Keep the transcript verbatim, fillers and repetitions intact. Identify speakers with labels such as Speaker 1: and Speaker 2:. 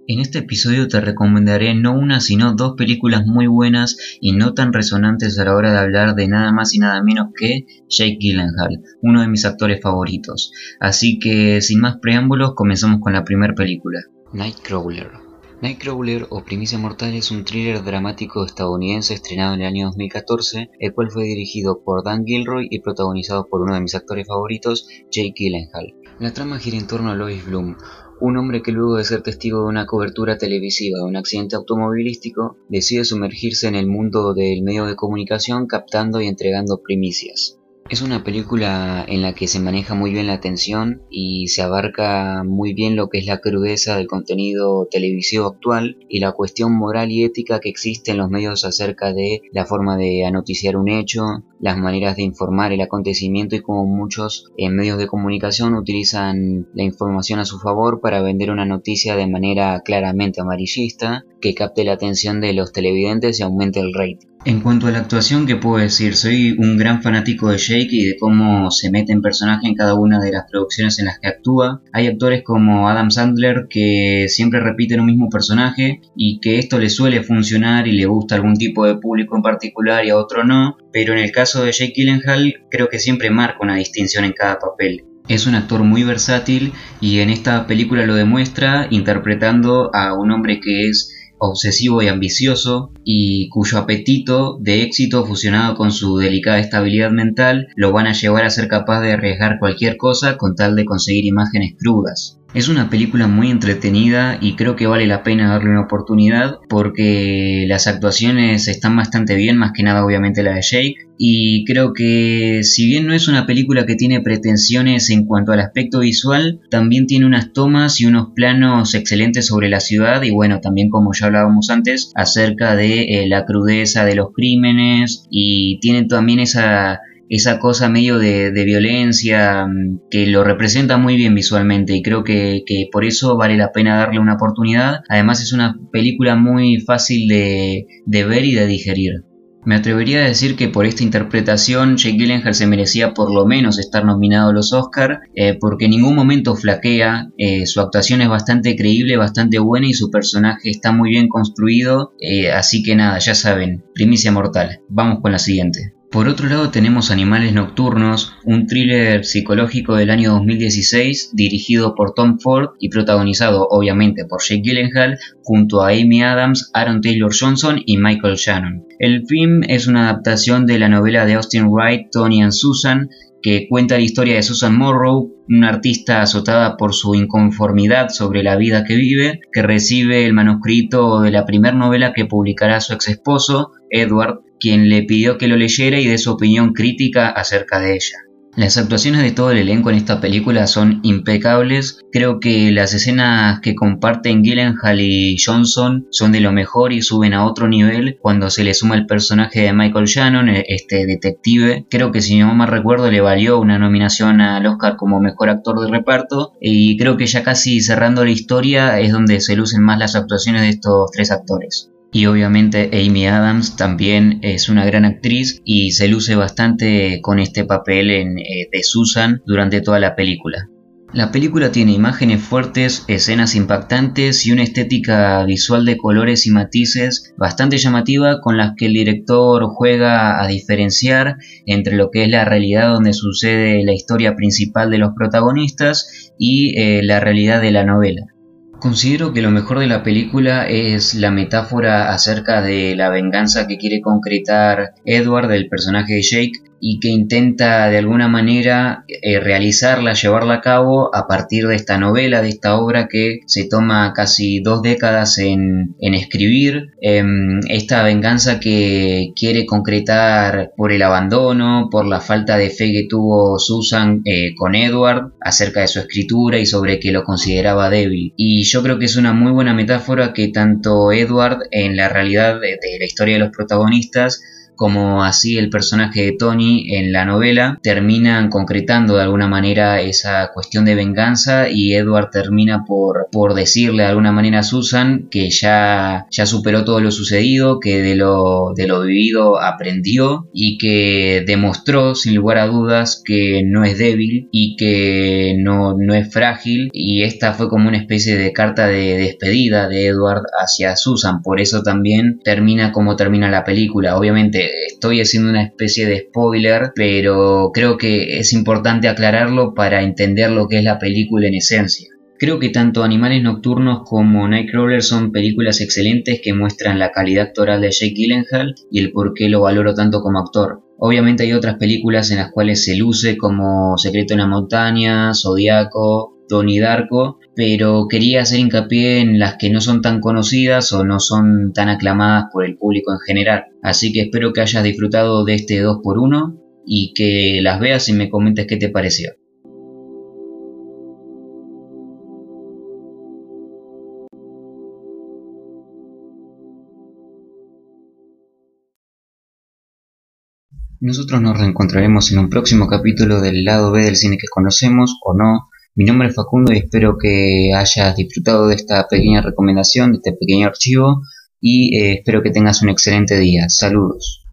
Speaker 1: En este episodio te recomendaré no una sino dos películas muy buenas y no tan resonantes a la hora de hablar de nada más y nada menos que Jake Gyllenhaal, uno de mis actores favoritos. Así que sin más preámbulos comenzamos con la primera película. Nightcrawler. Nightcrawler o Primicia Mortal es un thriller dramático estadounidense estrenado en el año dos mil catorce, el cual fue dirigido por Dan Gilroy y protagonizado por uno de mis actores favoritos, Jake Gyllenhaal. La trama gira en torno a Lois Bloom, un hombre que luego de ser testigo de una cobertura televisiva de un accidente automovilístico, decide sumergirse en el mundo del medio de comunicación captando y entregando primicias. Es una película en la que se maneja muy bien la tensión y se abarca muy bien lo que es la crudeza del contenido televisivo actual y la cuestión moral y ética que existe en los medios acerca de la forma de anoticiar un hecho, las maneras de informar el acontecimiento y cómo muchos en medios de comunicación utilizan la información a su favor para vender una noticia de manera claramente amarillista que capte la atención de los televidentes y aumente el rating. En cuanto a la actuación, ¿qué puedo decir? Soy un gran fanático de Jake y de cómo se mete en personaje en cada una de las producciones en las que actúa. Hay actores como Adam Sandler que siempre repiten un mismo personaje y que esto le suele funcionar y le gusta a algún tipo de público en particular y a otro no, pero en el caso de Jake Gyllenhaal creo que siempre marca una distinción en cada papel. Es un actor muy versátil y en esta película lo demuestra interpretando a un hombre que es obsesivo y ambicioso y cuyo apetito de éxito fusionado con su delicada estabilidad mental lo van a llevar a ser capaz de arriesgar cualquier cosa con tal de conseguir imágenes crudas. Es una película muy entretenida y creo que vale la pena darle una oportunidad porque las actuaciones están bastante bien, más que nada obviamente la de Jake, y creo que si bien no es una película que tiene pretensiones en cuanto al aspecto visual, también tiene unas tomas y unos planos excelentes sobre la ciudad y bueno, también como ya hablábamos antes, acerca de eh, la crudeza de los crímenes y tiene también esa... esa cosa medio de, de violencia que lo representa muy bien visualmente y creo que, que por eso vale la pena darle una oportunidad. Además es una película muy fácil de, de ver y de digerir. Me atrevería a decir que por esta interpretación Jake Gyllenhaal se merecía por lo menos estar nominado a los Oscar, eh, porque en ningún momento flaquea, eh, su actuación es bastante creíble, bastante buena y su personaje está muy bien construido, eh, así que nada, ya saben, Primicia Mortal. Vamos con la siguiente. Por otro lado tenemos Animales Nocturnos, un thriller psicológico del año dos mil dieciséis dirigido por Tom Ford y protagonizado obviamente por Jake Gyllenhaal junto a Amy Adams, Aaron Taylor Johnson y Michael Shannon. El film es una adaptación de la novela de Austin Wright, Tony and Susan, que cuenta la historia de Susan Morrow, una artista azotada por su inconformidad sobre la vida que vive, que recibe el manuscrito de la primera novela que publicará su ex esposo, Edward, quien le pidió que lo leyera y dé su opinión crítica acerca de ella. Las actuaciones de todo el elenco en esta película son impecables. Creo que las escenas que comparten Gyllenhaal y Johnson son de lo mejor y suben a otro nivel cuando se le suma el personaje de Michael Shannon, este detective. Creo que si no mal recuerdo le valió una nominación al Oscar como mejor actor de reparto y creo que ya casi cerrando la historia es donde se lucen más las actuaciones de estos tres actores. Y obviamente Amy Adams también es una gran actriz y se luce bastante con este papel en, eh, de Susan durante toda la película. La película tiene imágenes fuertes, escenas impactantes y una estética visual de colores y matices bastante llamativa con las que el director juega a diferenciar entre lo que es la realidad donde sucede la historia principal de los protagonistas y eh, la realidad de la novela. Considero que lo mejor de la película es la metáfora acerca de la venganza que quiere concretar Edward, el personaje de Jake, y que intenta de alguna manera eh, realizarla, llevarla a cabo a partir de esta novela, de esta obra que se toma casi dos décadas en, en escribir. Eh, esta venganza que quiere concretar por el abandono, por la falta de fe que tuvo Susan eh, con Edward acerca de su escritura y sobre que lo consideraba débil. Y yo creo que es una muy buena metáfora que tanto Edward en la realidad de, de la historia de los protagonistas como así el personaje de Tony en la novela, terminan concretando de alguna manera esa cuestión de venganza y Edward termina por, por decirle de alguna manera a Susan que ya, ya superó todo lo sucedido, que de lo, de lo vivido aprendió y que demostró sin lugar a dudas que no es débil y que no, no es frágil, y esta fue como una especie de carta de despedida de Edward hacia Susan. Por eso también termina como termina la película. Obviamente estoy haciendo una especie de spoiler, pero creo que es importante aclararlo para entender lo que es la película en esencia. Creo que tanto Animales Nocturnos como Nightcrawler son películas excelentes que muestran la calidad actoral de Jake Gyllenhaal y el por qué lo valoro tanto como actor. Obviamente hay otras películas en las cuales se luce, como Secreto en la Montaña, Zodiaco, Donnie Darko, pero quería hacer hincapié en las que no son tan conocidas o no son tan aclamadas por el público en general. Así que espero que hayas disfrutado de este dos por uno y que las veas y me comentes qué te pareció. Nosotros nos reencontraremos en un próximo capítulo del lado B del cine que conocemos o no. Mi nombre es Facundo y espero que hayas disfrutado de esta pequeña recomendación, de este pequeño archivo, y eh, espero que tengas un excelente día. Saludos.